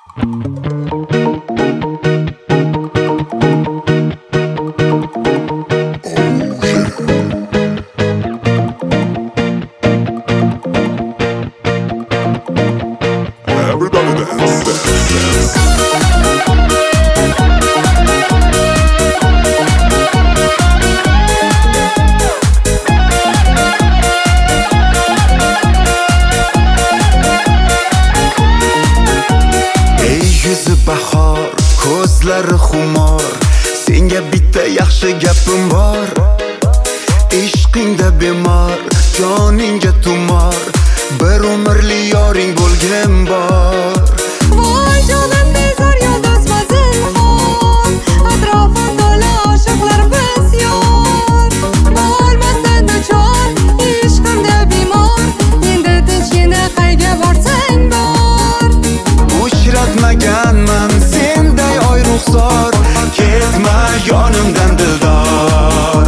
bahor, ko'zlari xumor, senga bitta yaxshi gapim bor. Ishqingda bemor, joningga tumor, bir umrli yoring bo'lgin bor. Voy jonim bezor yodasma zinhor, atrofim to'la oshiqlar bisyor. Bo'lmasdan duchor, ishqimda bemor, endi tinchgina qayga borsang bor. Uchratmaganman senday oy ruxsor, ketma yonimdan dildor.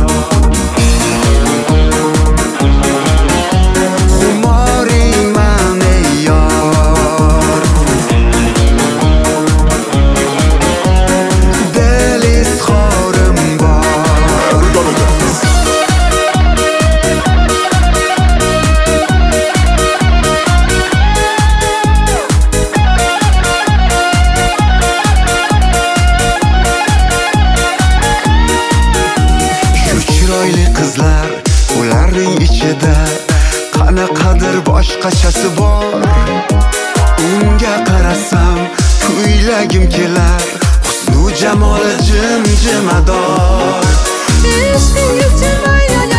Xumoringman ey yor, dil izhorim bor. Chiroyli qizlar, ularning ichida qanaqadir boshqachasi bor. Unga qarasam kuylagim kelar, husnu jamoli jim-jimador. Ishqingiz jilmayar